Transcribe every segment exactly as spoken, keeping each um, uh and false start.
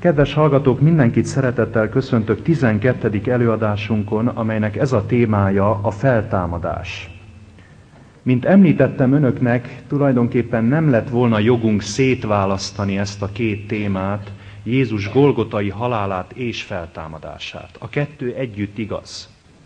Kedves hallgatók, mindenkit szeretettel köszöntök tizenkettedik előadásunkon, amelynek ez a témája a feltámadás. Mint említettem önöknek, tulajdonképpen nem lett volna jogunk szétválasztani ezt a két témát, Jézus golgotai halálát és feltámadását. A kettő együtt igaz.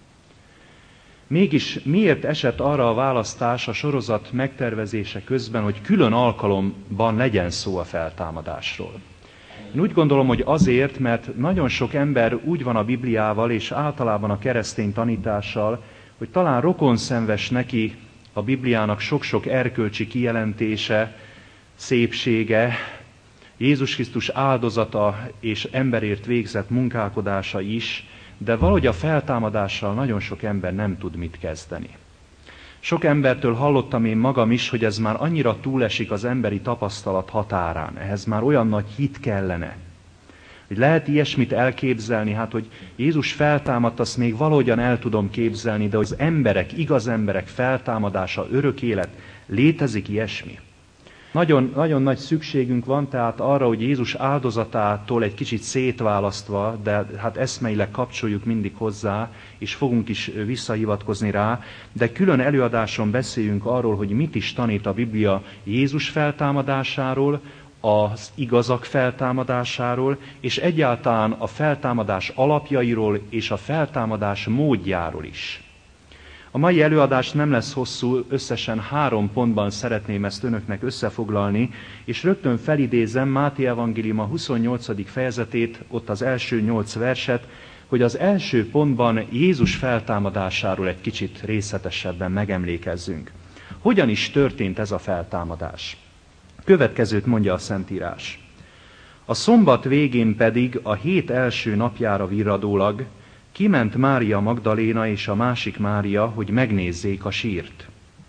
Mégis miért esett arra a választás a sorozat megtervezése közben, hogy külön alkalomban legyen szó a feltámadásról? Én úgy gondolom, hogy azért, mert nagyon sok ember úgy van a Bibliával és általában a keresztény tanítással, hogy talán rokonszenves neki a Bibliának sok-sok erkölcsi kijelentése, szépsége, Jézus Krisztus áldozata és emberért végzett munkálkodása is, de valahogy a feltámadással nagyon sok ember nem tud mit kezdeni. Sok embertől hallottam én magam is, hogy ez már annyira túlesik az emberi tapasztalat határán. Ehhez már olyan nagy hit kellene. Hogy lehet ilyesmit elképzelni, hát hogy Jézus feltámadt, azt még valahogyan el tudom képzelni, de hogy az emberek, igaz emberek feltámadása, örök élet, létezik ilyesmi? Nagyon, nagyon nagy szükségünk van tehát arra, hogy Jézus áldozatától egy kicsit szétválasztva, de hát eszmeileg kapcsoljuk mindig hozzá, és fogunk is visszahivatkozni rá, de külön előadáson beszéljünk arról, hogy mit is tanít a Biblia Jézus feltámadásáról, az igazak feltámadásáról, és egyáltalán a feltámadás alapjairól és a feltámadás módjáról is. A mai előadás nem lesz hosszú, összesen három pontban szeretném ezt önöknek összefoglalni, és rögtön felidézem Máté evangéliuma huszonnyolcadik fejezetét, ott az első nyolc verset, hogy az első pontban Jézus feltámadásáról egy kicsit részletesebben megemlékezzünk. Hogyan is történt ez a feltámadás? Következőt mondja a Szentírás. A szombat végén pedig a hét első napjára virradólag kiment Mária Magdaléna és a másik Mária, hogy megnézzék a sírt.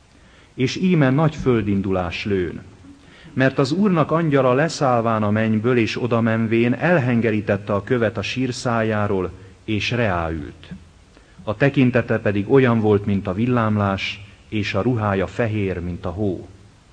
És íme nagy földindulás lőn, mert az Úrnak angyala leszállván a mennyből és oda menvén elhengerítette a követ a sír szájáról, és reáült. A tekintete pedig olyan volt, mint a villámlás, és a ruhája fehér, mint a hó.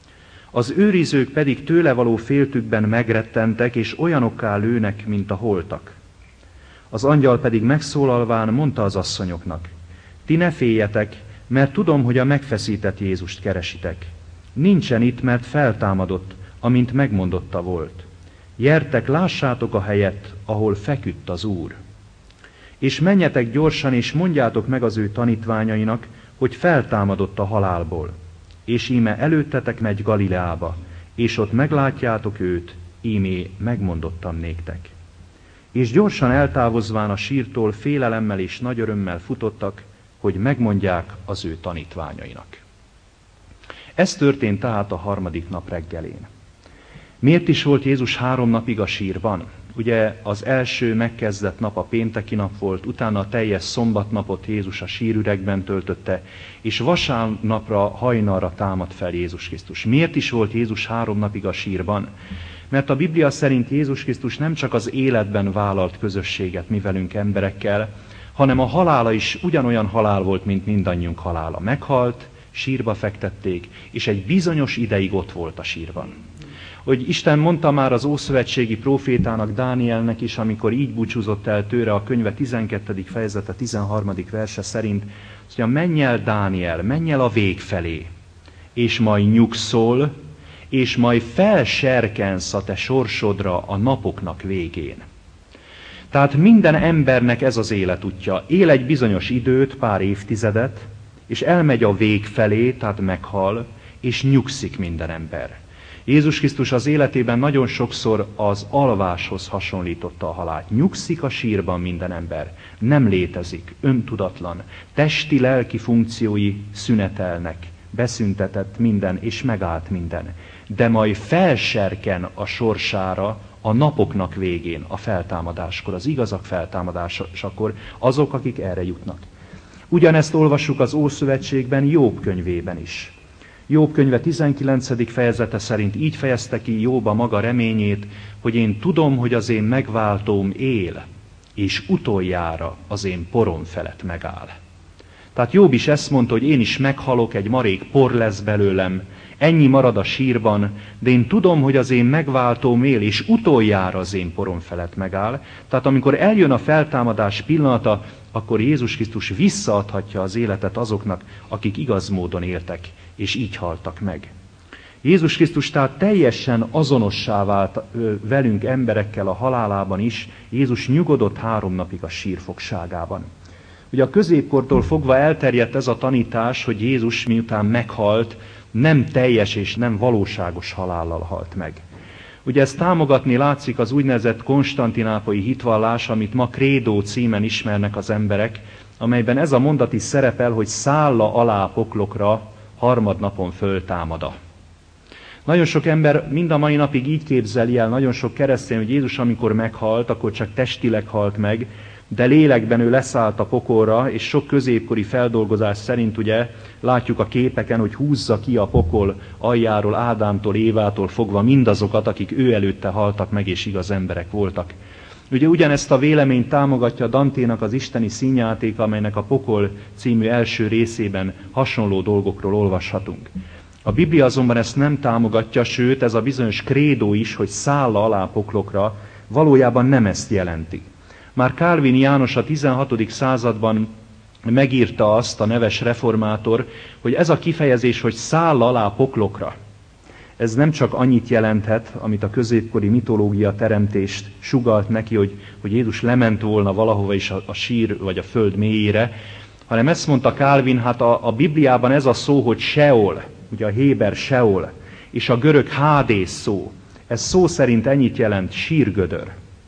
Az őrizők pedig tőle való féltükben megrettentek, és olyanokká lőnek, mint a holtak. Az angyal pedig megszólalván mondta az asszonyoknak, ti ne féljetek, mert tudom, hogy a megfeszített Jézust keresitek. Nincsen itt, mert feltámadott, amint megmondotta volt. Gyertek, lássátok a helyet, ahol feküdt az Úr. És menjetek gyorsan, és mondjátok meg az ő tanítványainak, hogy feltámadott a halálból. És íme előttetek megy Galileába, és ott meglátjátok őt, ímé megmondottam néktek. És gyorsan eltávozván a sírtól félelemmel és nagy örömmel futottak, hogy megmondják az ő tanítványainak. Ez történt tehát a harmadik nap reggelén. Miért is volt Jézus három napig a sírban? Ugye az első megkezdett nap a pénteki nap volt, utána a teljes szombatnapot Jézus a sírüregben töltötte, és vasárnapra hajnalra támadt fel Jézus Krisztus. Miért is volt Jézus három napig a sírban? Mert a Biblia szerint Jézus Krisztus nem csak az életben vállalt közösséget mi velünk emberekkel, hanem a halála is ugyanolyan halál volt, mint mindannyiunk halála. Meghalt, sírba fektették, és egy bizonyos ideig ott volt a sírban. Hogy Isten mondta már az ószövetségi prófétának, Dánielnek is, amikor így búcsúzott el tőle a könyve tizenkettedik fejezete tizenharmadik verse szerint, azt mondja, menj el Dániel, menj el a vég felé, és majd nyugszol, és majd felserkensz a te sorsodra a napoknak végén. Tehát minden embernek ez az életútja. Él egy bizonyos időt, pár évtizedet, és elmegy a vég felé, tehát meghal, és nyugszik minden ember. Jézus Krisztus az életében nagyon sokszor az alváshoz hasonlította a halált. Nyugszik a sírban minden ember. Nem létezik, öntudatlan. Testi-lelki funkciói szünetelnek. Beszüntetett minden, és megállt minden. De majd felserken a sorsára a napoknak végén, a feltámadáskor, az igazak feltámadásakor azok, akik erre jutnak. Ugyanezt olvassuk az Ószövetségben, Jobb könyvében is. Jobb könyve tizenkilencedik fejezete szerint így fejezte ki Jobb a maga reményét, hogy én tudom, hogy az én megváltóm él, és utoljára az én porom felett megáll. Tehát Jobb is ezt mondta, hogy én is meghalok, egy marék por lesz belőlem, ennyi marad a sírban, de én tudom, hogy az én megváltóm él, és utoljára az én porom felett megáll. Tehát amikor eljön a feltámadás pillanata, akkor Jézus Krisztus visszaadhatja az életet azoknak, akik igaz módon éltek, és így haltak meg. Jézus Krisztus tehát teljesen azonossá vált velünk emberekkel a halálában is. Jézus nyugodott három napig a sírfogságában. Ugye a középkortól fogva elterjedt ez a tanítás, hogy Jézus miután meghalt, nem teljes és nem valóságos halállal halt meg. Ugye ezt támogatni látszik az úgynevezett konstantinápolyi hitvallás, amit ma Credo címen ismernek az emberek, amelyben ez a mondat is szerepel, hogy szálla alá poklokra harmadnapon föltámada. Nagyon sok ember mind a mai napig így képzeli el, nagyon sok keresztény, hogy Jézus amikor meghalt, akkor csak testileg halt meg, de lélekben ő leszállt a pokolra, és sok középkori feldolgozás szerint ugye látjuk a képeken, hogy húzza ki a pokol aljáról, Ádámtól, Évától fogva mindazokat, akik ő előtte haltak meg, és igaz emberek voltak. Ugye ugyanezt a véleményt támogatja Danténak az isteni színjátéka, amelynek a Pokol című első részében hasonló dolgokról olvashatunk. A Biblia azonban ezt nem támogatja, sőt ez a bizonyos krédó is, hogy szálla alá poklokra, valójában nem ezt jelenti. Már Calvin János a tizenhatodik században megírta azt, a neves reformátor, hogy ez a kifejezés, hogy száll alá poklokra, ez nem csak annyit jelenthet, amit a középkori mitológia teremtést sugalt neki, hogy, hogy Jézus lement volna valahova is a, a sír vagy a föld mélyére, hanem ezt mondta Calvin, hát a, a Bibliában ez a szó, hogy Seol, ugye a héber Seol, és a görög Hádész szó, ez szó szerint ennyit jelent, sírgödör.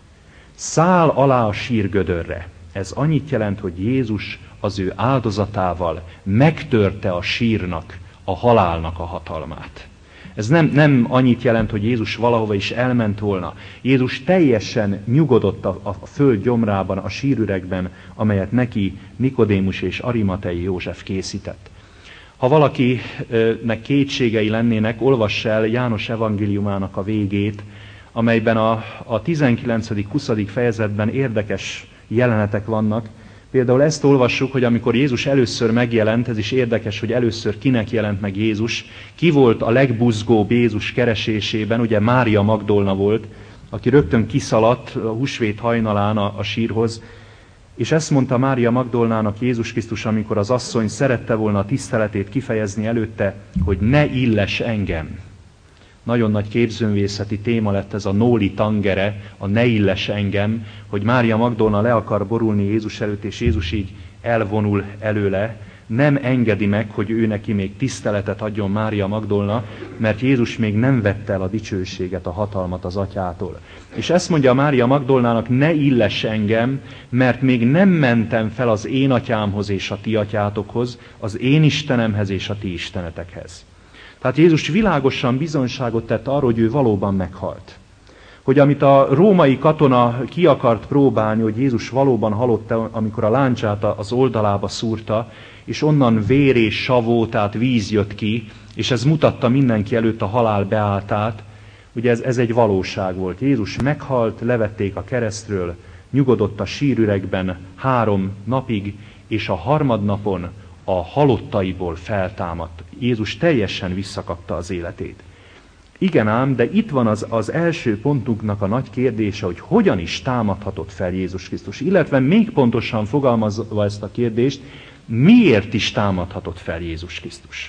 Száll alá a sírgödörre. Ez annyit jelent, hogy Jézus az ő áldozatával megtörte a sírnak, a halálnak a hatalmát. Ez nem, nem annyit jelent, hogy Jézus valahova is elment volna. Jézus teljesen nyugodott a, a föld gyomrában, a sírüregben, amelyet neki Nikodémus és Arimatei József készített. Ha valakinek kétségei lennének, olvass el János evangéliumának a végét, amelyben a, a tizenkilencedik-huszadik fejezetben érdekes jelenetek vannak. Például ezt olvassuk, hogy amikor Jézus először megjelent, ez is érdekes, hogy először kinek jelent meg Jézus, ki volt a legbuzgóbb Jézus keresésében, ugye Mária Magdolna volt, aki rögtön kiszaladt a húsvét hajnalán a, a sírhoz, és ezt mondta Mária Magdolnának Jézus Krisztus, amikor az asszony szerette volna a tiszteletét kifejezni előtte, hogy ne illes engem. Nagyon nagy képzőművészeti téma lett ez a nóli tangere, a ne illes engem, hogy Mária Magdolna le akar borulni Jézus előtt, és Jézus így elvonul előle, nem engedi meg, hogy ő neki még tiszteletet adjon Mária Magdolna, mert Jézus még nem vette el a dicsőséget, a hatalmat az atyától. És ezt mondja Mária Magdolnának, ne illess engem, mert még nem mentem fel az én atyámhoz és a ti atyátokhoz, az én Istenemhez és a ti istenetekhez. Tehát Jézus világosan bizonyságot tett arról, hogy ő valóban meghalt. Hogy amit a római katona ki akart próbálni, hogy Jézus valóban halott, amikor a láncsát az oldalába szúrta, és onnan vér és savó, tehát víz jött ki, és ez mutatta mindenki előtt a halál beálltát, ugye ez, ez egy valóság volt. Jézus meghalt, levették a keresztről, nyugodott a sírüregben három napig, és a harmadnapon a halottaiból feltámadt. Jézus teljesen visszakapta az életét. Igen ám, de itt van az, az első pontunknak a nagy kérdése, hogy hogyan is támadhatott fel Jézus Krisztus. Illetve még pontosan fogalmazva ezt a kérdést, miért is támadhatott fel Jézus Krisztus.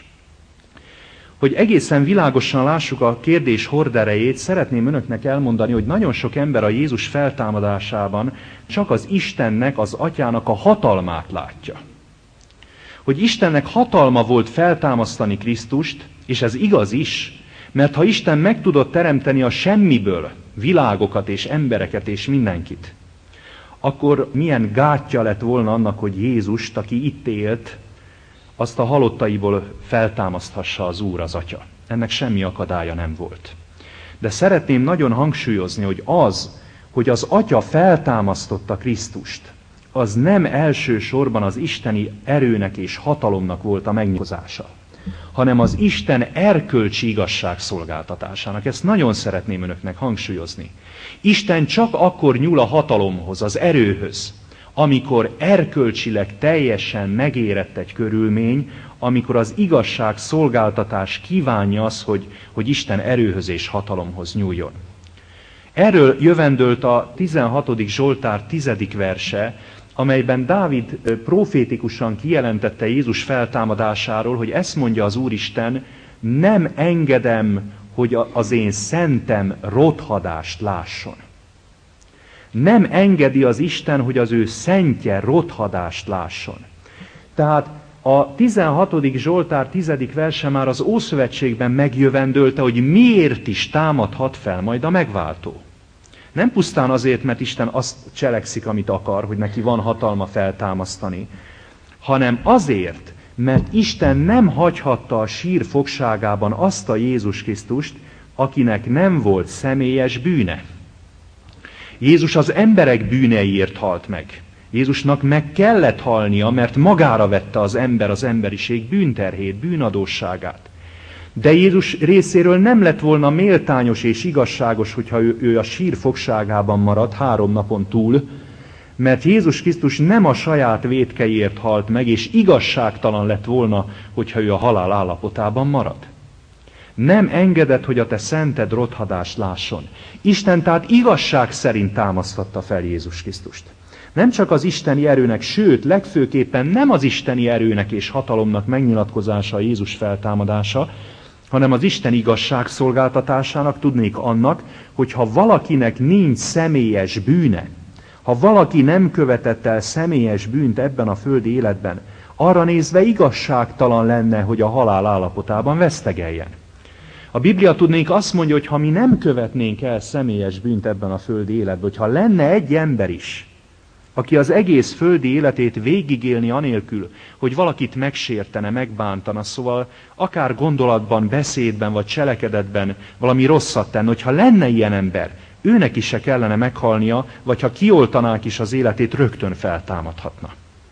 Hogy egészen világosan lássuk a kérdés horderejét, szeretném önöknek elmondani, hogy nagyon sok ember a Jézus feltámadásában csak az Istennek, az Atyának a hatalmát látja. Hogy Istennek hatalma volt feltámasztani Krisztust, és ez igaz is, mert ha Isten meg tudott teremteni a semmiből világokat és embereket és mindenkit, akkor milyen gátja lett volna annak, hogy Jézust, aki itt élt, azt a halottaiból feltámaszthassa az Úr, az Atya. Ennek semmi akadálya nem volt. De szeretném nagyon hangsúlyozni, hogy az, hogy az Atya feltámasztotta Krisztust, az nem elsősorban az isteni erőnek és hatalomnak volt a megnyitózása, hanem az Isten erkölcsi igazság szolgáltatásának. Ezt nagyon szeretném önöknek hangsúlyozni. Isten csak akkor nyúl a hatalomhoz, az erőhöz, amikor erkölcsileg teljesen megérett egy körülmény, amikor az igazság szolgáltatás kívánja az, hogy, hogy Isten erőhöz és hatalomhoz nyúljon. Erről jövendölt a tizenhatodik Zsoltár tizedik verse, amelyben Dávid profétikusan kijelentette Jézus feltámadásáról, hogy ezt mondja az Úristen, nem engedem, hogy az én szentem rothadást lásson. Nem engedi az Isten, hogy az ő szentje rothadást lásson. Tehát a tizenhatodik Zsoltár tizedik verse már az Ószövetségben megjövendölte, hogy miért is támadhat fel majd a megváltó. Nem pusztán azért, mert Isten azt cselekszik, amit akar, hogy neki van hatalma feltámasztani, hanem azért, mert Isten nem hagyhatta a sír fogságában azt a Jézus Krisztust, akinek nem volt személyes bűne. Jézus az emberek bűneiért halt meg. Jézusnak meg kellett halnia, mert magára vette az ember az emberiség bűnterhét, bűnadósságát. De Jézus részéről nem lett volna méltányos és igazságos, hogyha ő, ő a sír fogságában maradt három napon túl, mert Jézus Krisztus nem a saját vétkeiért halt meg, és igazságtalan lett volna, hogyha ő a halál állapotában marad. Nem engedett, hogy a te szented rothadást lásson. Isten tehát igazság szerint támasztatta fel Jézus Krisztust. Nem csak az isteni erőnek, sőt, legfőképpen nem az isteni erőnek és hatalomnak megnyilatkozása Jézus feltámadása, hanem az Isten igazság szolgáltatásának, tudnék annak, hogyha valakinek nincs személyes bűne, ha valaki nem követett el személyes bűnt ebben a földi életben, arra nézve igazságtalan lenne, hogy a halál állapotában vesztegeljen. A Biblia tudnék azt mondja, hogy ha mi nem követnénk el személyes bűnt ebben a földi életben, hogyha lenne egy ember is, aki az egész földi életét végigélni anélkül, hogy valakit megsértene, megbántana, szóval akár gondolatban, beszédben vagy cselekedetben valami rosszat tenne, hogyha lenne ilyen ember, őnek is se kellene meghalnia, vagy ha kioltanák is az életét, rögtön feltámadhatna.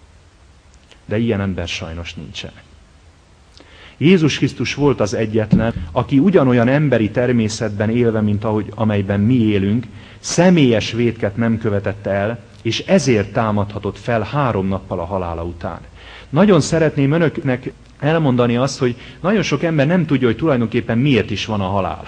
De ilyen ember sajnos nincsen. Jézus Krisztus volt az egyetlen, aki ugyanolyan emberi természetben élve, mint ahogy, amelyben mi élünk, személyes vétket nem követett el, és ezért támadhatott fel három nappal a halála után. Nagyon szeretném önöknek elmondani azt, hogy nagyon sok ember nem tudja, hogy tulajdonképpen miért is van a halál.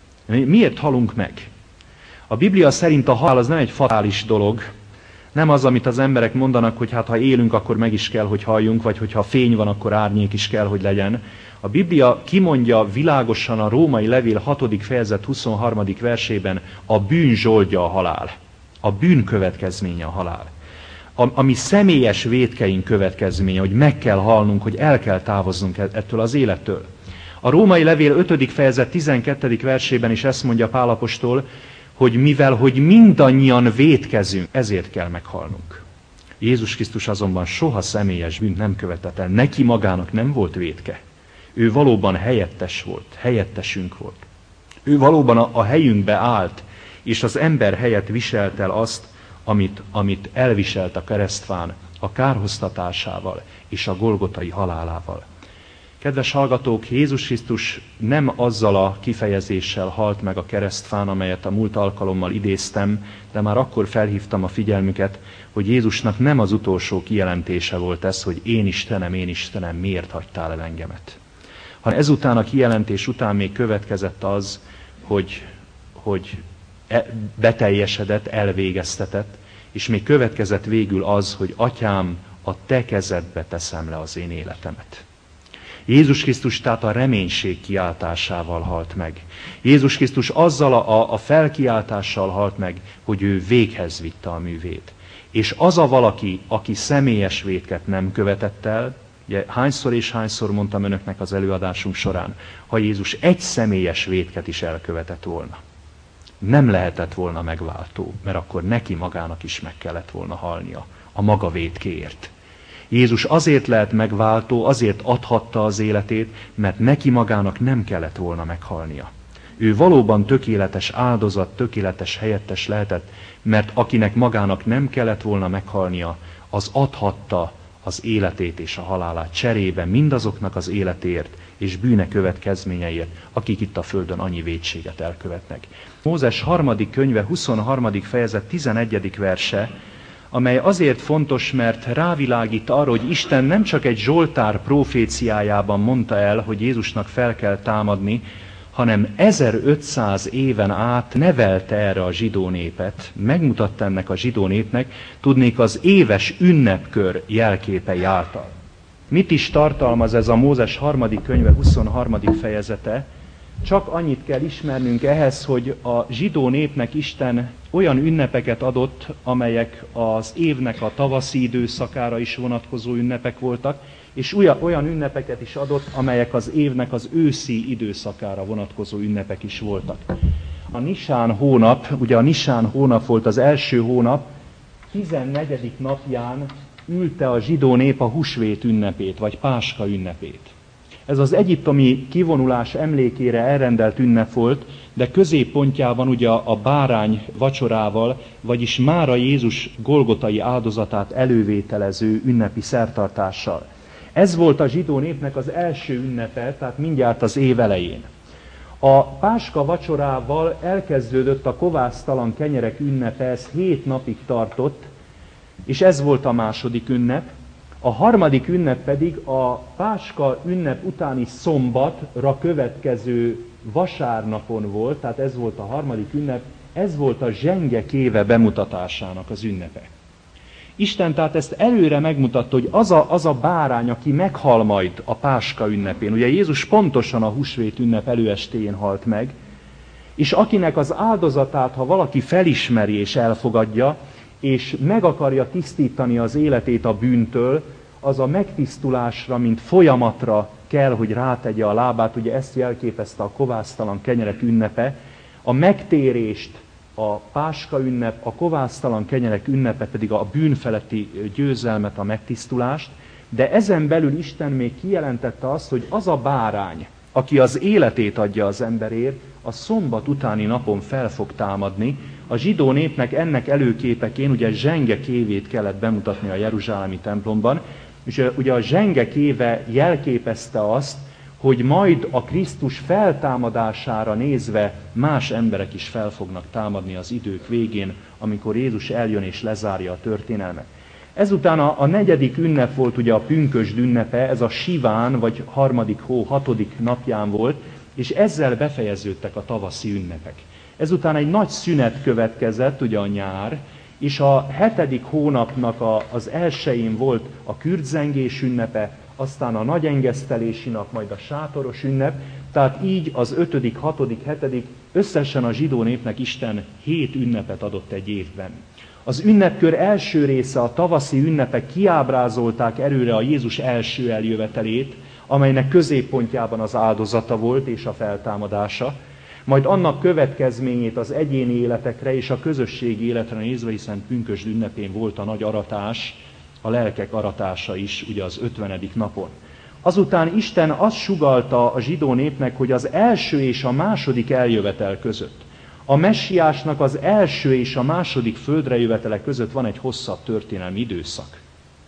Miért halunk meg? A Biblia szerint a halál az nem egy fatális dolog, nem az, amit az emberek mondanak, hogy hát ha élünk, akkor meg is kell, hogy halljunk, vagy hogyha fény van, akkor árnyék is kell, hogy legyen. A Biblia kimondja világosan a Római Levél hatodik fejezet huszonharmadik versében, a bűn zsoldja a halál. A bűn következménye a halál. A, ami személyes vétkeink következménye, hogy meg kell halnunk, hogy el kell távoznunk ettől az élettől. A Római Levél ötödik fejezet tizenkettedik versében is ezt mondja Pál apostol, hogy mivel, hogy mindannyian vétkezünk, ezért kell meghalnunk. Jézus Krisztus azonban soha személyes bűnt nem követett el. Neki magának nem volt vétke. Ő valóban helyettes volt, helyettesünk volt. Ő valóban a, a helyünkbe állt, és az ember helyett viselt el azt, amit, amit elviselt a keresztfán, a kárhoztatásával és a golgotai halálával. Kedves hallgatók, Jézus Krisztus nem azzal a kifejezéssel halt meg a keresztfán, amelyet a múlt alkalommal idéztem, de már akkor felhívtam a figyelmüket, hogy Jézusnak nem az utolsó kijelentése volt ez, hogy én Istenem, én Istenem, miért hagytál el engemet. Hanem ezután a kijelentés után még következett az, hogy, hogy beteljesedett, elvégeztetett, és még következett végül az, hogy Atyám, a te kezedbe teszem le az én életemet. Jézus Krisztus tehát a reménység kiáltásával halt meg. Jézus Krisztus azzal a, a felkiáltással halt meg, hogy ő véghez vitte a művét. És az a valaki, aki személyes vétket nem követett el, ugye hányszor és hányszor mondtam önöknek az előadásunk során, ha Jézus egy személyes vétket is elkövetett volna, nem lehetett volna megváltó, mert akkor neki magának is meg kellett volna halnia a maga vétkéért. Jézus azért lehet megváltó, azért adhatta az életét, mert neki magának nem kellett volna meghalnia. Ő valóban tökéletes áldozat, tökéletes helyettes lehetett, mert akinek magának nem kellett volna meghalnia, az adhatta az életét és a halálát cserébe mindazoknak az életéért és bűne következményeiért, akik itt a földön annyi vétséget elkövetnek. Mózes harmadik könyve, huszonharmadik fejezet, tizenegyedik verse, amely azért fontos, mert rávilágít arra, hogy Isten nem csak egy Zsoltár próféciájában mondta el, hogy Jézusnak fel kell támadni, hanem ezerötszáz éven át nevelte erre a zsidó népet, megmutatta ennek a zsidó népnek, tudnék az éves ünnepkör jelképei által. Mit is tartalmaz ez a Mózes harmadik könyve huszonharmadik fejezete? Csak annyit kell ismernünk ehhez, hogy a zsidó népnek Isten olyan ünnepeket adott, amelyek az évnek a tavaszi időszakára is vonatkozó ünnepek voltak, és olyan ünnepeket is adott, amelyek az évnek az őszi időszakára vonatkozó ünnepek is voltak. A Nisán hónap, ugye a Nisán hónap volt az első hónap, tizennegyedik napján ülte a zsidó nép a húsvét ünnepét, vagy Páska ünnepét. Ez az egyiptomi kivonulás emlékére elrendelt ünnep volt, de középpontjában ugye a bárány vacsorával, vagyis mára Jézus golgotai áldozatát elővételező ünnepi szertartással. Ez volt a zsidó népnek az első ünnepe, tehát mindjárt az év elején. A Páska vacsorával elkezdődött a kovásztalan kenyerek ünnepe, ez hét napig tartott, és ez volt a második ünnep. A harmadik ünnep pedig a Páska ünnep utáni szombatra következő vasárnapon volt, tehát ez volt a harmadik ünnep, ez volt a zsenge kéve bemutatásának az ünnepe. Isten tehát ezt előre megmutatta, hogy az a, az a bárány, aki meghal majd a Páska ünnepén. Ugye Jézus pontosan a húsvét ünnep előestéjén halt meg, és akinek az áldozatát, ha valaki felismeri és elfogadja, és meg akarja tisztítani az életét a bűntől, az a megtisztulásra, mint folyamatra kell, hogy rátegye a lábát, ugye ezt jelképezte a kovásztalan kenyerek ünnepe, a megtérést a Páska ünnep, a kovásztalan kenyerek ünnepe pedig a bűnfeletti győzelmet, a megtisztulást, de ezen belül Isten még kijelentette azt, hogy az a bárány, aki az életét adja az emberért, a szombat utáni napon fel fog támadni. A zsidó népnek ennek előképeként ugye zsenge kévét kellett bemutatni a jeruzsálemi templomban, és ugye a zsenge kéve jelképezte azt, hogy majd a Krisztus feltámadására nézve más emberek is fel fognak támadni az idők végén, amikor Jézus eljön és lezárja a történelmet. Ezután a, a negyedik ünnep volt ugye a pünkösd ünnepe, ez a Siván, vagy harmadik hó hatodik napján volt, és ezzel befejeződtek a tavaszi ünnepek. Ezután egy nagy szünet következett, ugye a nyár, és a hetedik hónapnak a, az elsején volt a kürtzengés ünnepe, aztán a nagyengesztelési nap, majd a sátoros ünnep, tehát így az ötödik, hatodik, hetedik, összesen a zsidó népnek Isten hét ünnepet adott egy évben. Az ünnepkör első része, a tavaszi ünnepek kiábrázolták előre a Jézus első eljövetelét, amelynek középpontjában az áldozata volt és a feltámadása, majd annak következményét az egyéni életekre és a közösségi életre nézve, hiszen pünkösd ünnepén volt a nagy aratás, a lelkek aratása is, ugye az ötvenedik napon. Azután Isten azt sugallta a zsidó népnek, hogy az első és a második eljövetel között, a messiásnak az első és a második földre jövetele között van egy hosszabb történelmi időszak.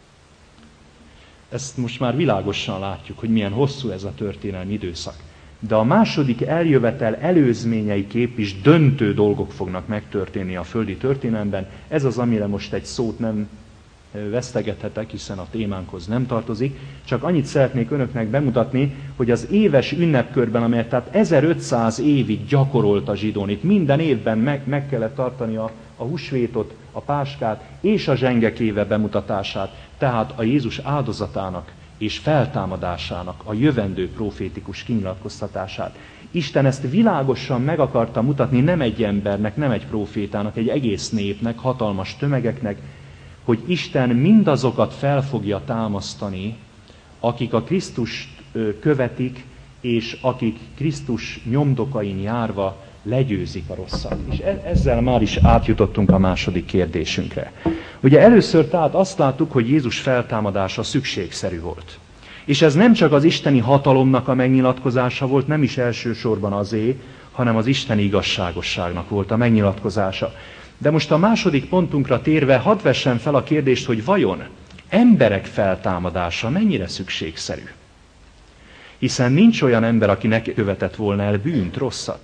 Ezt most már világosan látjuk, hogy milyen hosszú ez a történelmi időszak. De a második eljövetel előzményei kép is döntő dolgok fognak megtörténni a földi történelemben. Ez az, amire most egy szót nem vesztegethetek, hiszen a témánkhoz nem tartozik. Csak annyit szeretnék önöknek bemutatni, hogy az éves ünnepkörben, amelyet tehát ezerötszáz évig gyakorolt a zsidó nép, minden évben meg, meg kellett tartani a, a húsvétot, a páskát és a zsengekéve bemutatását, tehát a Jézus áldozatának és feltámadásának a jövendő profétikus kinyilatkoztatását. Isten ezt világosan meg akarta mutatni nem egy embernek, nem egy profétának, egy egész népnek, hatalmas tömegeknek, hogy Isten mindazokat fel fogja támasztani, akik a Krisztust követik, és akik Krisztus nyomdokain járva legyőzik a rosszat. És ezzel már is átjutottunk a második kérdésünkre. Ugye először tehát azt láttuk, hogy Jézus feltámadása szükségszerű volt. És ez nem csak az isteni hatalomnak a megnyilatkozása volt, nem is elsősorban azé, hanem az isteni igazságosságnak volt a megnyilatkozása. De most a második pontunkra térve hadd vessem fel a kérdést, hogy vajon emberek feltámadása mennyire szükségszerű? Hiszen nincs olyan ember, aki ne követett volna el bűnt, rosszat.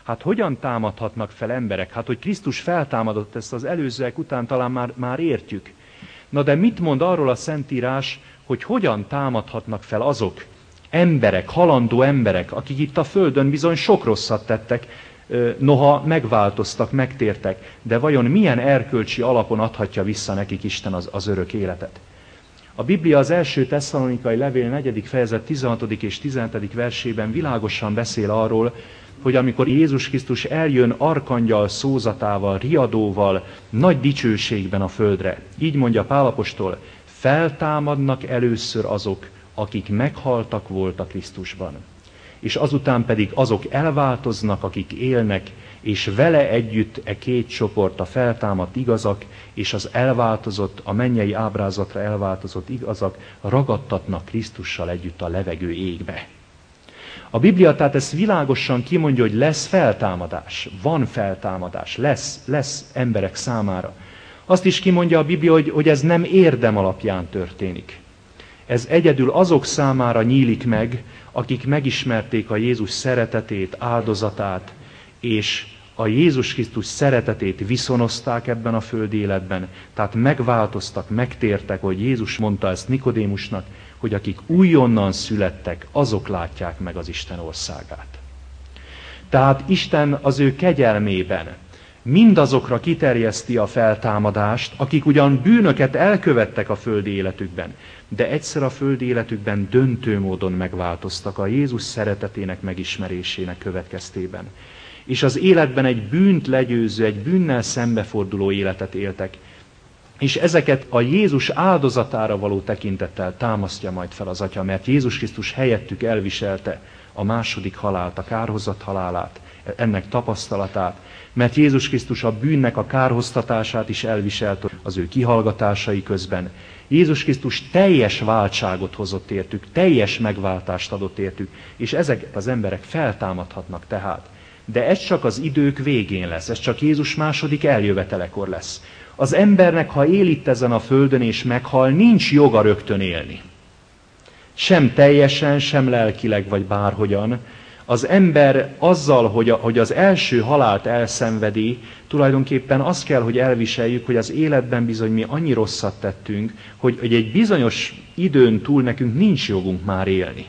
Hát hogyan támadhatnak fel emberek? Hát, hogy Krisztus feltámadott, ezt az előzőek után talán már, már értjük. Na de mit mond arról a Szentírás, hogy hogyan támadhatnak fel azok, emberek, halandó emberek, akik itt a földön bizony sok rosszat tettek, noha megváltoztak, megtértek, de vajon milyen erkölcsi alapon adhatja vissza nekik Isten az, az örök életet? A Biblia az első Tesszalonikai levél negyedik fejezet tizenhatodik és tizenhetedik versében világosan beszél arról, hogy amikor Jézus Krisztus eljön arkangyal szózatával, riadóval, nagy dicsőségben a földre, így mondja Pál apostol, feltámadnak először azok, akik meghaltak voltak Krisztusban. És azután pedig azok elváltoznak, akik élnek, és vele együtt e két csoport, a feltámadt igazak, és az elváltozott, a mennyei ábrázatra elváltozott igazak ragadtatnak Krisztussal együtt a levegő égbe. A Biblia tehát ezt világosan kimondja, hogy lesz feltámadás, van feltámadás, lesz, lesz emberek számára. Azt is kimondja a Biblia, hogy, hogy ez nem érdem alapján történik. Ez egyedül azok számára nyílik meg, akik megismerték a Jézus szeretetét, áldozatát, és a Jézus Krisztus szeretetét viszonozták ebben a földi életben, tehát megváltoztak, megtértek, hogy Jézus mondta ezt Nikodémusnak, hogy akik újonnan születtek, azok látják meg az Isten országát. Tehát Isten az ő kegyelmében mindazokra kiterjeszti a feltámadást, akik ugyan bűnöket elkövettek a földi életükben, de egyszer a földi életükben döntő módon megváltoztak a Jézus szeretetének megismerésének következtében. És az életben egy bűnt legyőző, egy bűnnel szembeforduló életet éltek. És ezeket a Jézus áldozatára való tekintettel támasztja majd fel az Atya, mert Jézus Krisztus helyettük elviselte a második halált, a kárhozat halálát, ennek tapasztalatát, mert Jézus Krisztus a bűnnek a kárhoztatását is elviselte az ő kihallgatásai közben. Jézus Krisztus teljes váltságot hozott értük, teljes megváltást adott értük, és ezek az emberek feltámadhatnak tehát. De ez csak az idők végén lesz, ez csak Jézus második eljövetelekor lesz. Az embernek, ha él itt ezen a földön és meghal, nincs joga rögtön élni. Sem teljesen, sem lelkileg, vagy bárhogyan. Az ember azzal, hogy, a, hogy az első halált elszenvedi, tulajdonképpen azt kell, hogy elviseljük, hogy az életben bizony mi annyi rosszat tettünk, hogy, hogy egy bizonyos időn túl nekünk nincs jogunk már élni.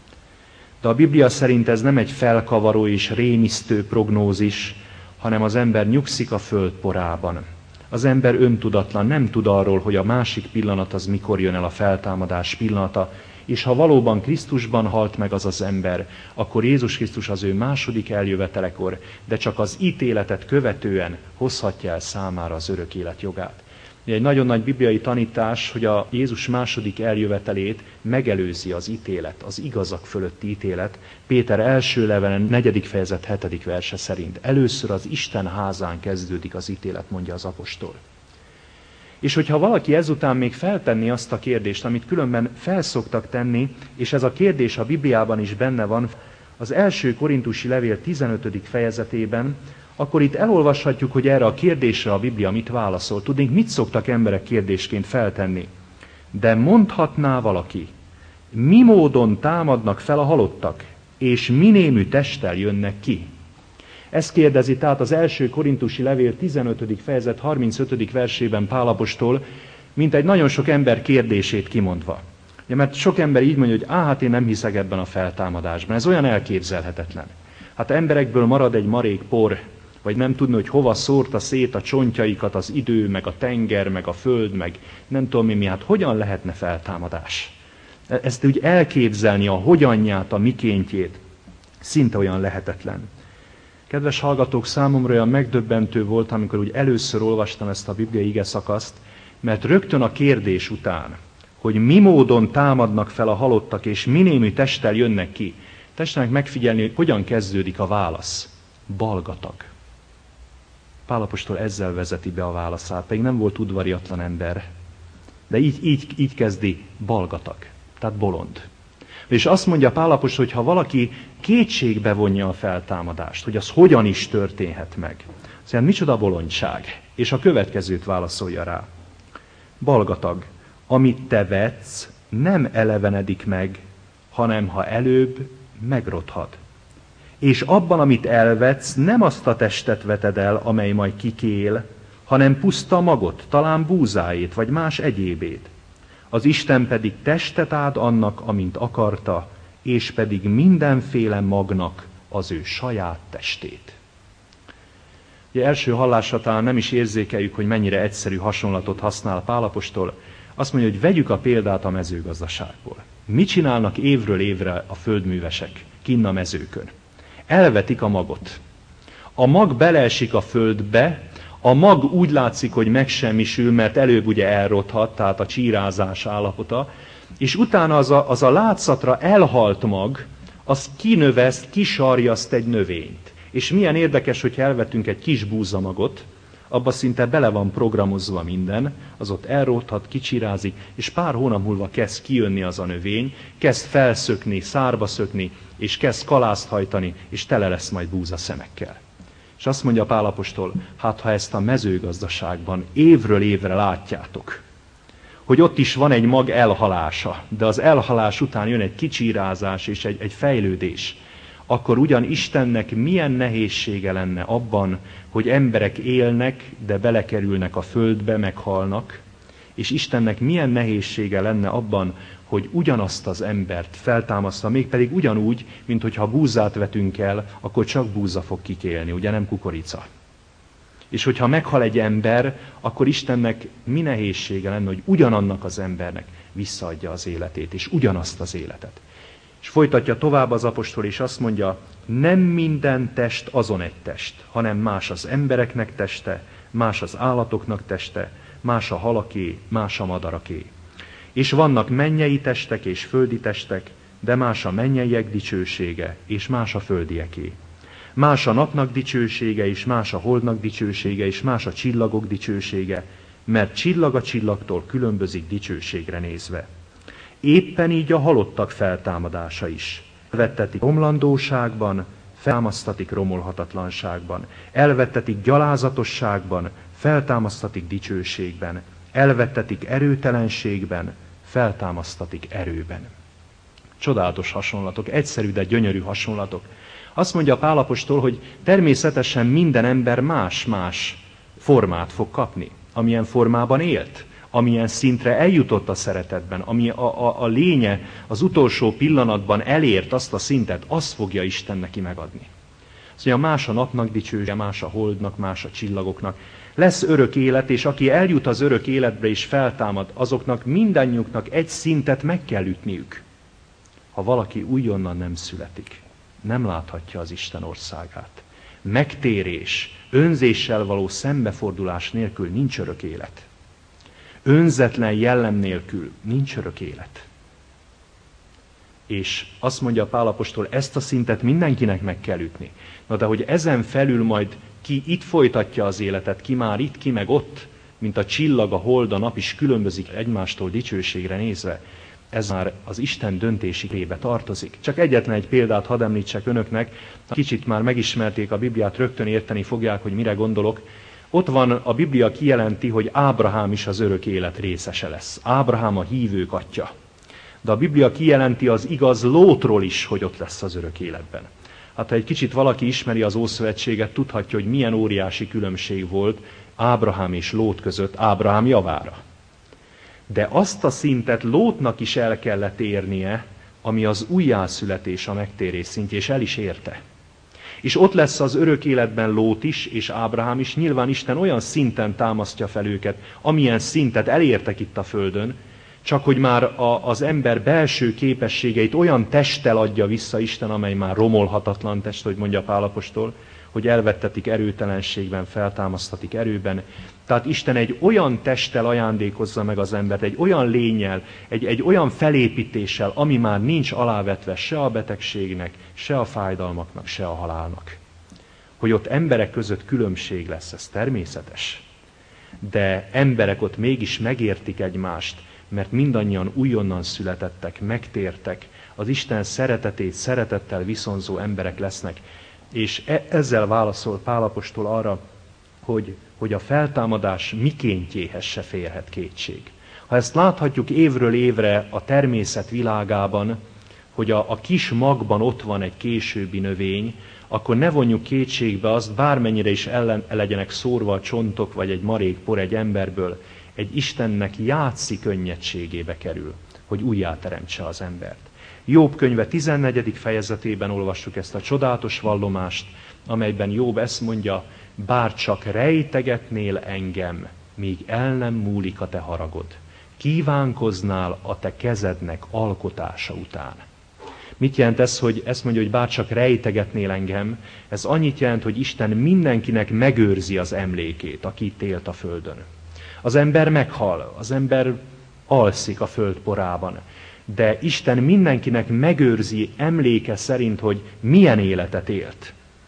De a Biblia szerint ez nem egy felkavaró és rémisztő prognózis, hanem az ember nyugszik a föld porában. Az ember öntudatlan, nem tud arról, hogy a másik pillanat az mikor jön el, a feltámadás pillanata, és ha valóban Krisztusban halt meg az az ember, akkor Jézus Krisztus az ő második eljövetelekor, de csak az ítéletet követően hozhatja el számára az örök élet jogát. Egy nagyon nagy bibliai tanítás, hogy a Jézus második eljövetelét megelőzi az ítélet, az igazak fölötti ítélet. Péter első levele negyedik fejezet hetedik verse szerint. Először az Isten házán kezdődik az ítélet, mondja az apostol. És hogyha valaki ezután még feltenni azt a kérdést, amit különben felszoktak tenni, és ez a kérdés a Bibliában is benne van, az első korintusi levél tizenötödik fejezetében, akkor itt elolvashatjuk, hogy erre a kérdésre a Biblia mit válaszol. Tudnénk, mit szoktak emberek kérdésként feltenni. De mondhatná valaki, mi módon támadnak fel a halottak, és minémű testtel jönnek ki? Ezt kérdezi tehát az első korintusi levél tizenötödik fejezet harmincötödik versében Pál apostol, mint egy nagyon sok ember kérdését kimondva. Ja, mert sok ember így mondja, hogy á, hát én nem hiszek ebben a feltámadásban. Ez olyan elképzelhetetlen. Hát emberekből marad egy marék por, vagy nem tudni, hogy hova szórta szét a csontjaikat az idő, meg a tenger, meg a föld, meg nem tudom mi, hát hogyan lehetne feltámadás? Ezt úgy elképzelni, a hogyanját, a mikéntjét, szinte olyan lehetetlen. Kedves hallgatók, számomra olyan megdöbbentő volt, amikor úgy először olvastam ezt a bibliai ige szakaszt, mert rögtön a kérdés után, hogy mi módon támadnak fel a halottak, és minémű testtel jönnek ki, tessenek megfigyelni, hogy hogyan kezdődik a válasz. Balgatag. Pál apostol ezzel vezeti be a válaszát, pedig nem volt udvariatlan ember. De így, így, így kezdi, balgatag, tehát bolond. És azt mondja Pál apostol, hogy ha valaki kétségbe vonja a feltámadást, hogy az hogyan is történhet meg, szóval micsoda bolondság, és a következőt válaszolja rá. Balgatag, amit te vetsz, nem elevenedik meg, hanem ha előbb megrothad. És abban, amit elvetsz, nem azt a testet veted el, amely majd kikél, hanem puszta magot, talán búzáét, vagy más egyébét. Az Isten pedig testet ad annak, amint akarta, és pedig mindenféle magnak az ő saját testét. Ugye első hallásra talán nem is érzékeljük, hogy mennyire egyszerű hasonlatot használ Pál apostol. Azt mondja, hogy vegyük a példát a mezőgazdaságból. Mit csinálnak évről évre a földművesek kinn a mezőkön? Elvetik a magot. A mag beleesik a földbe, a mag úgy látszik, hogy megsemmisül, mert előbb ugye elrothat, tehát a csírázás állapota, és utána az a, az a látszatra elhalt mag, az kinöveszt, kisarjaszt egy növényt. És milyen érdekes, hogy elvetünk egy kis búzamagot, abba szinte bele van programozva minden, az ott elrothat, kicsirázik, és pár hónap múlva kezd kijönni az a növény, kezd felszökni, szárba szökni, és kezd kalászt hajtani, és tele lesz majd búzaszemekkel. És azt mondja Pál apostol, hát ha ezt a mezőgazdaságban évről évre látjátok, hogy ott is van egy mag elhalása, de az elhalás után jön egy kicsírázás és egy, egy fejlődés, akkor ugyan Istennek milyen nehézsége lenne abban, hogy emberek élnek, de belekerülnek a földbe, meghalnak, és Istennek milyen nehézsége lenne abban, hogy ugyanazt az embert feltámaszta, mégpedig ugyanúgy, mint hogyha búzát vetünk el, akkor csak búza fog kikélni, ugye nem kukorica. És hogyha meghal egy ember, akkor Istennek mi nehézsége lenne, hogy ugyanannak az embernek visszaadja az életét, és ugyanazt az életet. És folytatja tovább az apostol, és azt mondja, nem minden test azon egy test, hanem más az embereknek teste, más az állatoknak teste, más a halaké, más a madaraké. És vannak mennyei testek és földi testek, de más a mennyeiek dicsősége, és más a földieké. Más a napnak dicsősége, és más a holdnak dicsősége, és más a csillagok dicsősége, mert csillag a csillagtól különbözik dicsőségre nézve. Éppen így a halottak feltámadása is. Elvettetik romlandóságban, feltámasztatik romolhatatlanságban. Elvettetik gyalázatosságban, feltámasztatik dicsőségben. Elvettetik erőtelenségben, feltámasztatik erőben. Csodálatos hasonlatok, egyszerű, de gyönyörű hasonlatok. Azt mondja Pál apostol, hogy természetesen minden ember más-más formát fog kapni, amilyen formában élt, amilyen szintre eljutott a szeretetben, ami a, a, a lénye az utolsó pillanatban elért azt a szintet, azt fogja Isten neki megadni. Azt mondja, más a napnak dicsősége, más a holdnak, más a csillagoknak. Lesz örök élet, és aki eljut az örök életbe és feltámad, azoknak mindannyiuknak egy szintet meg kell ütniük. Ha valaki újonnan nem születik, nem láthatja az Isten országát. Megtérés, önzéssel való szembefordulás nélkül nincs örök élet. Önzetlen jellem nélkül nincs örök élet. És azt mondja Pál apostol, ezt a szintet mindenkinek meg kell ütni. Na de hogy ezen felül majd ki itt folytatja az életet, ki már itt, ki meg ott, mint a csillag, a hold, a nap is különbözik egymástól dicsőségre nézve, ez már az Isten döntési körébe tartozik. Csak egyetlen egy példát hadd említsek önöknek, kicsit már megismerték a Bibliát, rögtön érteni fogják, hogy mire gondolok. Ott van, a Biblia kijelenti, hogy Ábrahám is az örök élet részese lesz. Ábrahám a hívők atya. De a Biblia kijelenti az igaz Lótról is, hogy ott lesz az örök életben. Hát ha egy kicsit valaki ismeri az Ószövetséget, tudhatja, hogy milyen óriási különbség volt Ábrahám és Lót között Ábrahám javára. De azt a szintet Lótnak is el kellett érnie, ami az újjászületés, a megtérés szintje, és el is érte. És ott lesz az örök életben Lót is, és Ábrahám is, nyilván Isten olyan szinten támasztja fel őket, amilyen szintet elértek itt a földön, csak hogy már a, az ember belső képességeit olyan testtel adja vissza Isten, amely már romolhatatlan test, hogy mondja Pál apostol, hogy elvettetik erőtelenségben, feltámasztatik erőben. Tehát Isten egy olyan testtel ajándékozza meg az embert, egy olyan lénnyel, egy, egy olyan felépítéssel, ami már nincs alávetve se a betegségnek, se a fájdalmaknak, se a halálnak. Hogy ott emberek között különbség lesz, ez természetes. De emberek ott mégis megértik egymást, mert mindannyian újonnan születettek, megtértek, az Isten szeretetét szeretettel viszonzó emberek lesznek, és e- ezzel válaszol Pál apostol arra, hogy, hogy a feltámadás mikéntjéhez se férhet kétség. Ha ezt láthatjuk évről évre a természet világában, hogy a, a kis magban ott van egy későbbi növény, akkor ne vonjuk kétségbe azt, bármennyire is ellen legyenek szórva a csontok, vagy egy marék por egy emberből, egy Istennek játszi könnyedségébe kerül, hogy újjáteremtse az embert. Jobb könyve tizennegyedik fejezetében olvassuk ezt a csodálatos vallomást, amelyben Jobb ezt mondja, bár csak rejtegetnél engem, míg el nem múlik a te haragod. Kívánkoznál a te kezednek alkotása után. Mit jelent ez, hogy ezt mondja, hogy bár csak rejtegetnél engem? Ez annyit jelent, hogy Isten mindenkinek megőrzi az emlékét, aki itt élt a földön. Az ember meghal, az ember alszik a föld porában, de Isten mindenkinek megőrzi emléke szerint, hogy milyen életet élt.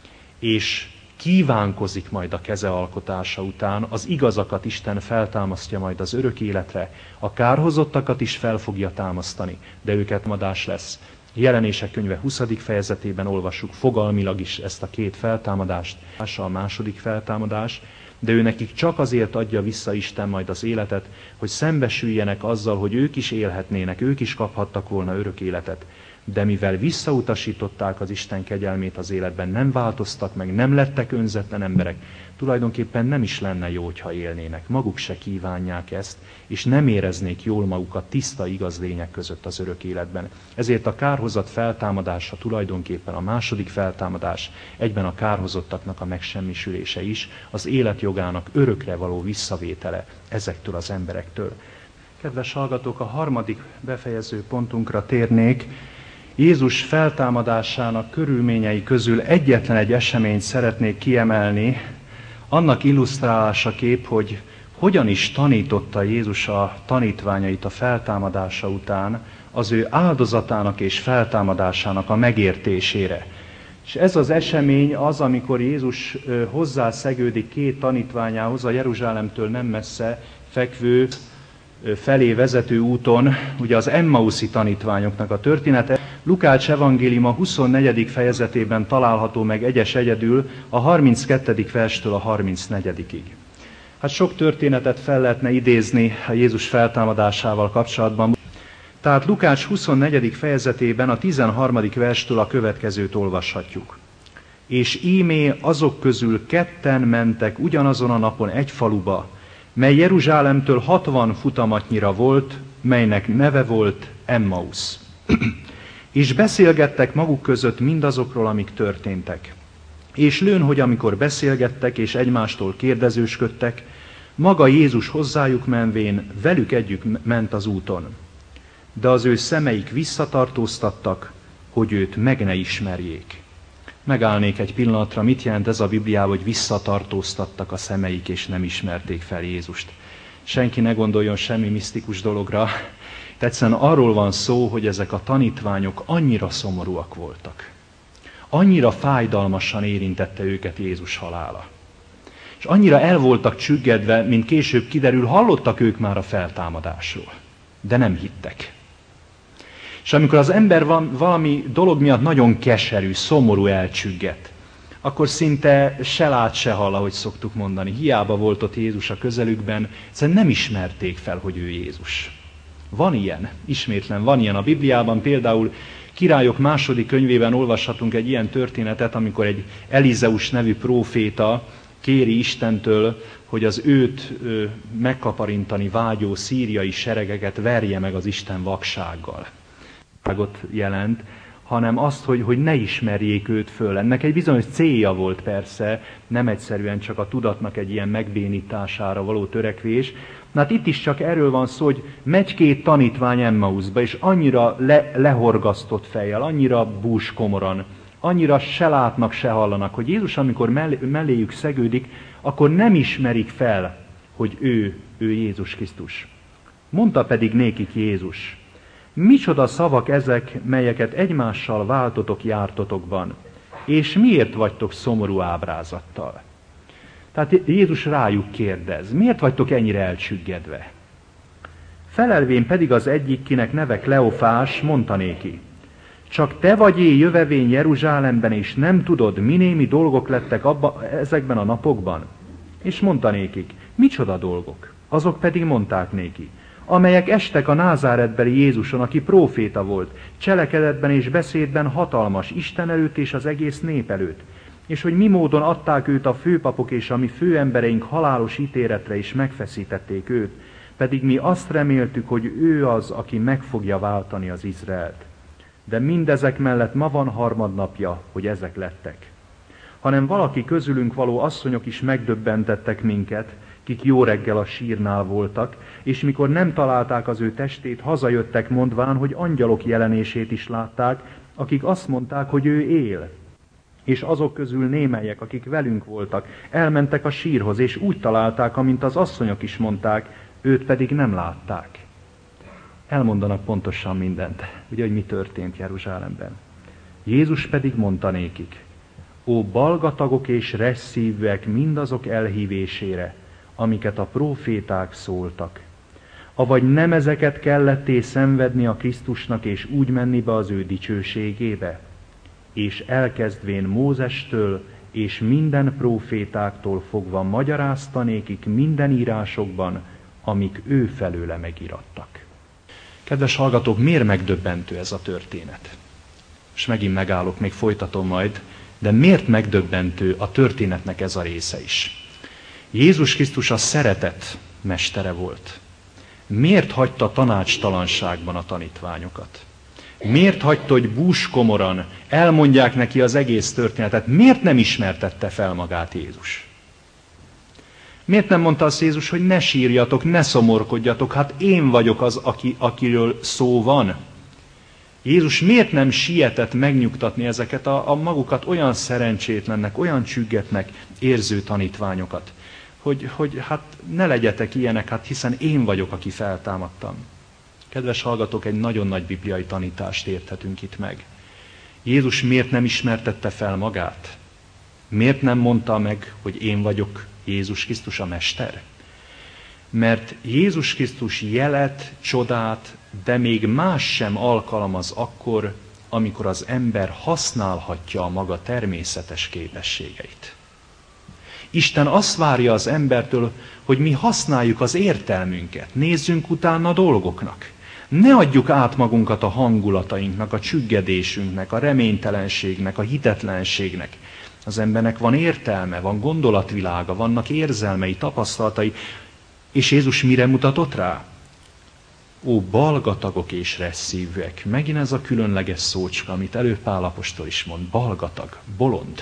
És kívánkozik majd a keze alkotása után, az igazakat Isten feltámasztja majd az örök életre, a kárhozottakat is fel fogja támasztani, de őket madás lesz. Jelenések könyve huszadik fejezetében olvassuk fogalmilag is ezt a két feltámadást, a második feltámadás, de ő nekik csak azért adja vissza Isten majd az életet, hogy szembesüljenek azzal, hogy ők is élhetnének, ők is kaphattak volna örök életet. De mivel visszautasították az Isten kegyelmét az életben, nem változtak meg, nem lettek önzetlen emberek, tulajdonképpen nem is lenne jó, hogyha élnének. Maguk se kívánják ezt, és nem éreznék jól magukat tiszta, igaz lények között az örök életben. Ezért a kárhozat feltámadása tulajdonképpen a második feltámadás, egyben a kárhozottaknak a megsemmisülése is, az életjogának örökre való visszavétele ezektől az emberektől. Kedves hallgatók, a harmadik befejező pontunkra térnék. Jézus feltámadásának körülményei közül egyetlen egy eseményt szeretnék kiemelni, annak illusztrálásaképp, hogy hogyan is tanította Jézus a tanítványait a feltámadása után az ő áldozatának és feltámadásának a megértésére. És ez az esemény az, amikor Jézus hozzászegődik két tanítványához, a Jeruzsálemtől nem messze fekvő felé vezető úton, ugye az Emmauszi tanítványoknak a története. Lukács evangéliuma huszonnegyedik fejezetében található meg egyes egyedül a harminckettedik verstől a harmincnegyedikig. Hát sok történetet fel lehetne idézni a Jézus feltámadásával kapcsolatban. Tehát Lukács huszonnegyedik fejezetében a tizenharmadik verstől a következőt olvashatjuk. És ímé azok közül ketten mentek ugyanazon a napon egy faluba, mely Jeruzsálemtől hatvan futamatnyira volt, melynek neve volt Emmaus. És beszélgettek maguk között mindazokról, amik történtek. És lőn, hogy amikor beszélgettek és egymástól kérdezősködtek, maga Jézus hozzájuk menvén velük együtt ment az úton. De az ő szemeik visszatartóztattak, hogy őt meg ne ismerjék. Megállnék egy pillanatra, mit jelent ez a Bibliában, hogy visszatartóztattak a szemeik, és nem ismerték fel Jézust. Senki ne gondoljon semmi misztikus dologra. Egyszerűen arról van szó, hogy ezek a tanítványok annyira szomorúak voltak. Annyira fájdalmasan érintette őket Jézus halála. És annyira el voltak csüggedve, mint később kiderül, hallottak ők már a feltámadásról, de nem hittek. És amikor az ember van, valami dolog miatt nagyon keserű, szomorú, elcsügget, akkor szinte se lát, se hall, ahogy szoktuk mondani. Hiába volt ott Jézus a közelükben, egyszerűen nem ismerték fel, hogy ő Jézus. Van ilyen, ismétlen van ilyen a Bibliában, például Királyok második könyvében olvashatunk egy ilyen történetet, amikor egy Elizeus nevű próféta kéri Istentől, hogy az őt ö, megkaparintani vágyó szíriai seregeket verje meg az Isten vaksággal. Jelent, hanem azt, hogy, hogy ne ismerjék őt föl. Ennek egy bizonyos célja volt persze, nem egyszerűen csak a tudatnak egy ilyen megbénítására való törekvés. Na hát itt is csak erről van szó, hogy megy két tanítvány Emmausba, és annyira le, lehorgasztott fejjel, annyira búskomoran, annyira se látnak, se hallanak, hogy Jézus, amikor mellé, melléjük szegődik, akkor nem ismerik fel, hogy ő, ő Jézus Krisztus. Mondta pedig nékik Jézus: micsoda szavak ezek, melyeket egymással váltotok jártotokban, és miért vagytok szomorú ábrázattal? Tehát Jézus rájuk kérdez, miért vagytok ennyire elcsüggedve? Felelvén pedig az egyik, kinek neve Kleofás, mondta néki: csak te vagy én jövevény Jeruzsálemben, és nem tudod, minémi dolgok lettek abba, ezekben a napokban? És mondta nékik: micsoda dolgok? Azok pedig mondták néki: amelyek estek a názáretbeli Jézuson, aki próféta volt, cselekedetben és beszédben hatalmas, Isten előtt és az egész nép előtt. és hogy mi módon adták őt a főpapok és a mi főembereink halálos ítéletre, és megfeszítették őt, pedig mi azt reméltük, hogy ő az, aki meg fogja váltani az Izraelt. De mindezek mellett ma van harmadnapja, hogy ezek lettek. Hanem valaki közülünk való asszonyok is megdöbbentettek minket, kik jó reggel a sírnál voltak, és mikor nem találták az ő testét, hazajöttek mondván, hogy angyalok jelenését is látták, akik azt mondták, hogy ő él. És azok közül némelyek, akik velünk voltak, elmentek a sírhoz, és úgy találták, amint az asszonyok is mondták, őt pedig nem látták. Elmondanak pontosan mindent, ugye, hogy mi történt Jeruzsálemben. Jézus pedig mondta nékik: ó, balgatagok és resszívűek mindazok elhívésére, amiket a próféták szóltak. Avagy nem ezeket kelletté szenvedni a Krisztusnak, és úgy menni be az ő dicsőségébe? És elkezdvén Mózestől és minden prófétáktól fogva magyarázta nékik minden írásokban, amik ő felőle megirattak. Kedves hallgatók, miért megdöbbentő ez a történet? És megint megállok, még folytatom majd, de miért megdöbbentő a történetnek ez a része is? Jézus Krisztus a szeretet mestere volt. Miért hagyta tanácstalanságban a tanítványokat? Miért hagyta, hogy búskomoran elmondják neki az egész történetet? Miért nem ismertette fel magát Jézus? Miért nem mondta azt Jézus, hogy ne sírjatok, ne szomorkodjatok, hát én vagyok az, aki, akiről szó van? Jézus miért nem sietett megnyugtatni ezeket a, a magukat olyan szerencsétlennek, olyan csüggetnek érző tanítványokat, hogy, hogy hát ne legyetek ilyenek, hát hiszen én vagyok, aki feltámadtam. Kedves hallgatók, egy nagyon nagy bibliai tanítást érthetünk itt meg. Jézus miért nem ismertette fel magát? Miért nem mondta meg, hogy én vagyok Jézus Krisztus a Mester? Mert Jézus Krisztus jelet, csodát, de még más sem alkalmaz akkor, amikor az ember használhatja a maga természetes képességeit. Isten azt várja az embertől, hogy mi használjuk az értelmünket, nézzünk utána a dolgoknak. Ne adjuk át magunkat a hangulatainknak, a csüggedésünknek, a reménytelenségnek, a hitetlenségnek. Az embernek van értelme, van gondolatvilága, vannak érzelmei, tapasztalatai, és Jézus mire mutatott rá? Ó, balgatagok és resszívűek. Megint ez a különleges szócska, amit előbb Pál apostol is mond. Balgatag, bolond.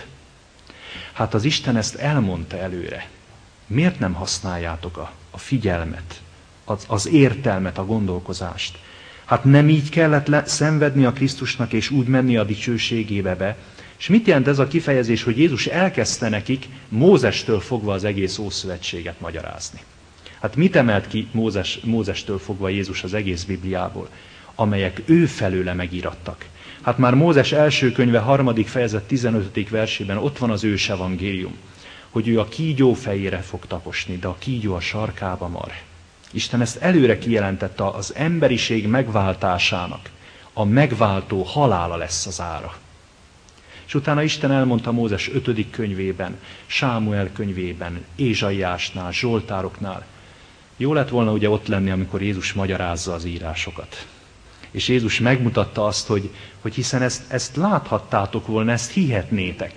Hát az Isten ezt elmondta előre. Miért nem használjátok a, a figyelmet, az, az értelmet, a gondolkozást? Hát nem így kellett le, szenvedni a Krisztusnak, és úgy menni a dicsőségébe be. És mit jelent ez a kifejezés, hogy Jézus elkezdte nekik Mózestől fogva az egész Ószövetséget magyarázni? Hát mit emelt ki Mózes, Mózestől fogva Jézus az egész Bibliából, amelyek ő felőle megirattak? Hát már Mózes első könyve harmadik fejezet tizenötödik versében ott van az ős evangélium, hogy ő a kígyó fejére fog taposni, de a kígyó a sarkába mar. Isten ezt előre kijelentette, az emberiség megváltásának, a megváltó halála lesz az ára. És utána Isten elmondta Mózes ötödik könyvében, Sámuel könyvében, Ézsaiásnál, Zsoltároknál. Jó lett volna ugye ott lenni, amikor Jézus magyarázza az írásokat. És Jézus megmutatta azt, hogy, hogy hiszen ezt, ezt láthattátok volna, ezt hihetnétek.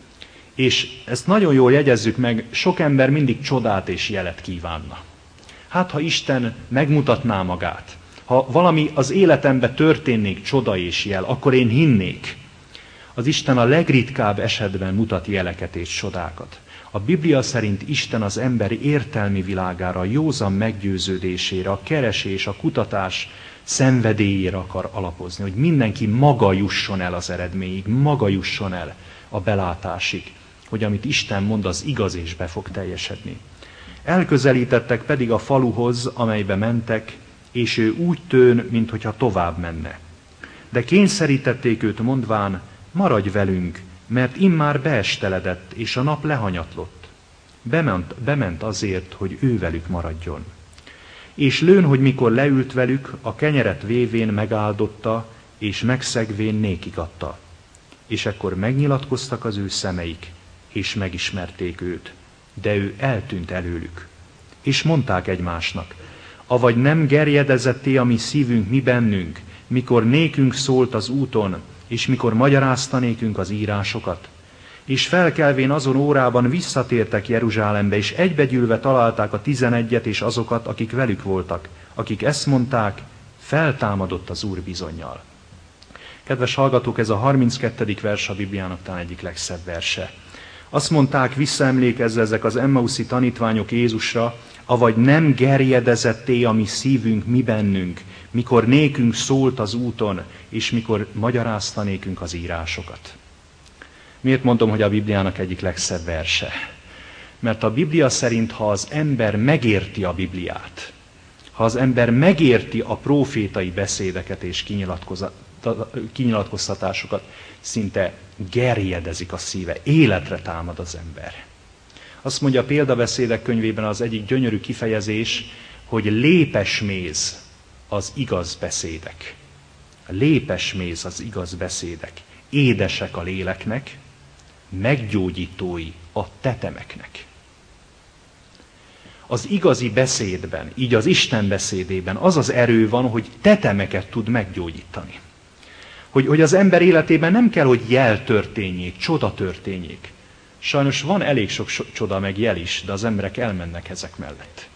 És ezt nagyon jól jegyezzük meg, sok ember mindig csodát és jelet kívánna. Hát, ha Isten megmutatná magát, ha valami az életemben történnék csoda és jel, akkor én hinnék. Az Isten a legritkább esetben mutat jeleket és csodákat. A Biblia szerint Isten az ember értelmi világára, a józan meggyőződésére, a keresés, a kutatás szenvedélyére akar alapozni, hogy mindenki maga jusson el az eredményig, maga jusson el a belátásig, hogy amit Isten mond, az igaz és be fog teljesedni. Elközelítettek pedig a faluhoz, amelybe mentek, és ő úgy tűn, minthogyha tovább menne. De kényszerítették őt mondván, maradj velünk, mert immár beesteledett, és a nap lehanyatlott. Bement, bement azért, hogy ő velük maradjon. És lőn, hogy mikor leült velük, a kenyeret vévén megáldotta, és megszegvén nékik adta. És ekkor megnyilatkoztak az ő szemeik, és megismerték őt, de ő eltűnt előlük. És mondták egymásnak, avagy nem gerjedezetté a mi szívünk mi bennünk, mikor nékünk szólt az úton, és mikor magyarázta nékünk az írásokat. És felkelvén azon órában visszatértek Jeruzsálembe, és egybegyűlve találták a tizenegyet és azokat, akik velük voltak, akik ezt mondták, feltámadott az Úr bizonnyal. Kedves hallgatók, ez a harminckettedik vers a Bibliának talán egyik legszebb verse. Azt mondták, visszaemlékezve ezek az emmauszi tanítványok Jézusra, avagy nem gerjedezett-e a mi szívünk mi bennünk, mikor nékünk szólt az úton, és mikor magyarázta nékünk az írásokat. Miért mondom, hogy a Bibliának egyik legszebb verse? Mert a Biblia szerint, ha az ember megérti a Bibliát, ha az ember megérti a prófétai beszédeket és kinyilatkoztatásokat, szinte gerjedezik a szíve, életre támad az ember. Azt mondja a Példabeszédek könyvében az egyik gyönyörű kifejezés, hogy lépesméz az igaz beszédek. Lépesméz az igaz beszédek. Édesek a léleknek, meggyógyítói a tetemeknek. Az igazi beszédben, így az Isten beszédében az az erő van, hogy tetemeket tud meggyógyítani. Hogy, hogy az ember életében nem kell, hogy jel történjék, csoda történjék. Sajnos van elég sok csoda meg jel is, de az emberek elmennek ezek mellett.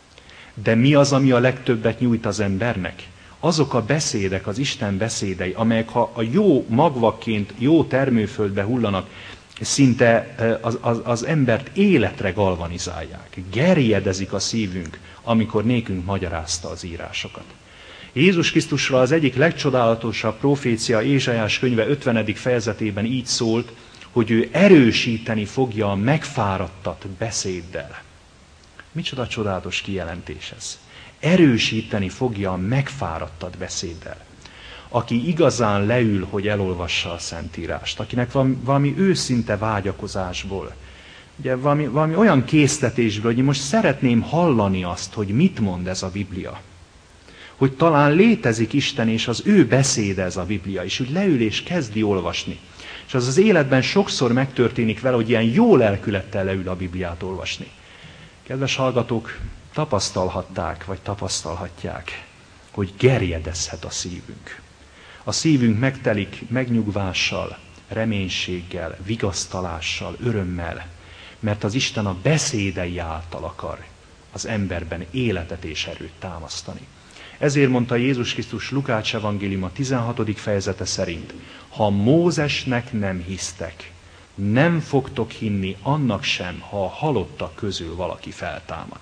De mi az, ami a legtöbbet nyújt az embernek? Azok a beszédek, az Isten beszédei, amelyek ha a jó magvakként, jó termőföldbe hullanak, szinte az, az, az embert életre galvanizálják. Gerjedezik a szívünk, amikor nékünk magyarázta az írásokat. Jézus Krisztusra az egyik legcsodálatosabb profécia Ézsaiás könyve ötvenedik fejezetében így szólt, hogy ő erősíteni fogja a megfáradtat beszéddel. Micsoda csodálatos kijelentés ez. Erősíteni fogja a megfáradtat beszéddel. Aki igazán leül, hogy elolvassa a Szentírást, akinek valami, valami őszinte vágyakozásból, ugye valami, valami olyan késztetésből, hogy most szeretném hallani azt, hogy mit mond ez a Biblia. Hogy talán létezik Isten, és az ő beszéde ez a Biblia, és úgy leül és kezdi olvasni. És az az életben sokszor megtörténik vele, hogy ilyen jó lelkülettel leül a Bibliát olvasni. Kedves hallgatók, tapasztalhatták, vagy tapasztalhatják, hogy gerjedezhet a szívünk. A szívünk megtelik megnyugvással, reménységgel, vigasztalással, örömmel, mert az Isten a beszédei által akar az emberben életet és erőt támasztani. Ezért mondta Jézus Krisztus Lukács evangéliuma tizenhatodik fejezete szerint, ha Mózesnek nem hisztek, nem fogtok hinni annak sem, ha a halottak közül valaki feltámad.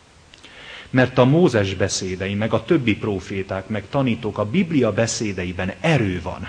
Mert a Mózes beszédei, meg a többi próféták, meg tanítók, a Biblia beszédeiben erő van.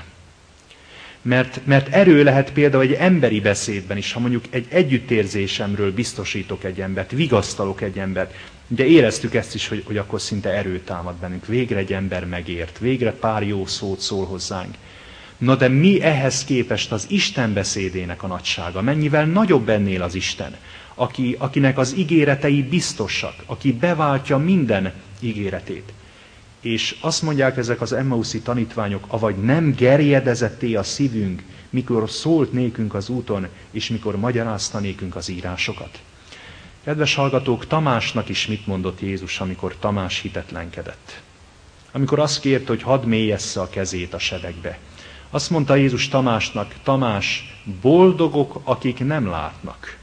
Mert, mert erő lehet például egy emberi beszédben is, ha mondjuk egy együttérzésemről biztosítok egy embert, vigasztalok egy embert. Ugye éreztük ezt is, hogy, hogy akkor szinte erő támad bennünk. Végre egy ember megért, végre pár jó szót szól hozzánk. Na de mi ehhez képest az Isten beszédének a nagysága? Mennyivel nagyobb ennél az Isten, aki, akinek az ígéretei biztosak, aki beváltja minden ígéretét. És azt mondják ezek az emmauszi tanítványok, avagy nem gerjedezett-e a szívünk, mikor szólt nékünk az úton, és mikor magyarázta nékünk az írásokat. Kedves hallgatók, Tamásnak is mit mondott Jézus, amikor Tamás hitetlenkedett? Amikor azt kérte, hogy hadd mélyessze a kezét a sebekbe. Azt mondta Jézus Tamásnak, Tamás, boldogok, akik nem látnak,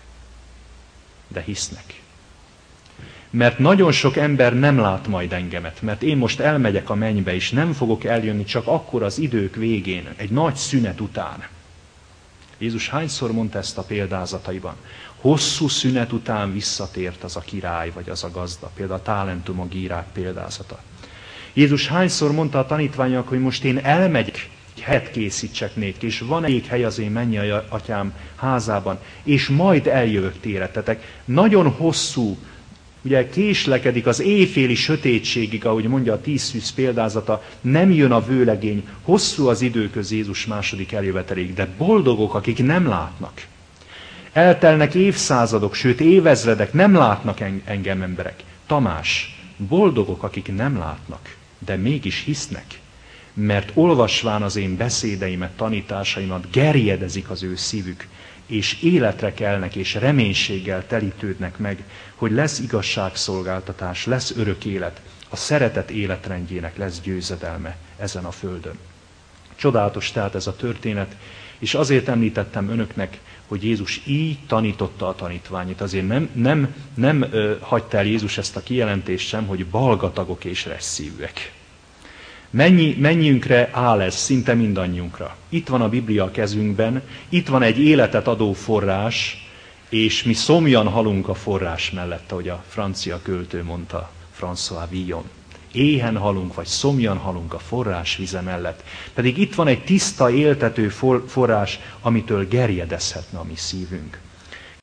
de hisznek. Mert nagyon sok ember nem lát majd engemet, mert én most elmegyek a mennybe, és nem fogok eljönni csak akkor az idők végén, egy nagy szünet után. Jézus hányszor mondta ezt a példázataiban? Hosszú szünet után visszatért az a király, vagy az a gazda, például a talentumok írák példázata. Jézus hányszor mondta a tanítványok, hogy most én elmegyek, egy helyet készítsek néktek, és van elég hely az én mennyei atyám házában, és majd eljövök téretetek. Nagyon hosszú, ugye késlekedik az éjféli sötétségig, ahogy mondja a tíz szűz példázata, nem jön a vőlegény, hosszú az időköz Jézus második eljöveteléig, de boldogok, akik nem látnak. Eltelnek évszázadok, sőt évezredek, nem látnak engem emberek. Tamás, boldogok, akik nem látnak, de mégis hisznek, mert olvasván az én beszédeimet, tanításaimat, gerjedezik az ő szívük, és életre kelnek, és reménységgel telítődnek meg, hogy lesz igazságszolgáltatás, lesz örök élet, a szeretet életrendjének lesz győzedelme ezen a földön. Csodálatos tehát ez a történet, És azért említettem önöknek, hogy Jézus így tanította a tanítványait. Azért nem, nem, nem ö, hagyta el Jézus ezt a kijelentést sem, hogy balgatagok és resszívűek. Mennyi, mennyiünkre áll ez, szinte mindannyiunkra. Itt van a Biblia a kezünkben, itt van egy életet adó forrás, és mi szomjan halunk a forrás mellett, ahogy a francia költő mondta, François Villon. Éhen halunk, vagy szomjan halunk a forrás vize mellett. Pedig itt van egy tiszta, éltető forrás, amitől gerjedezhetne a mi szívünk.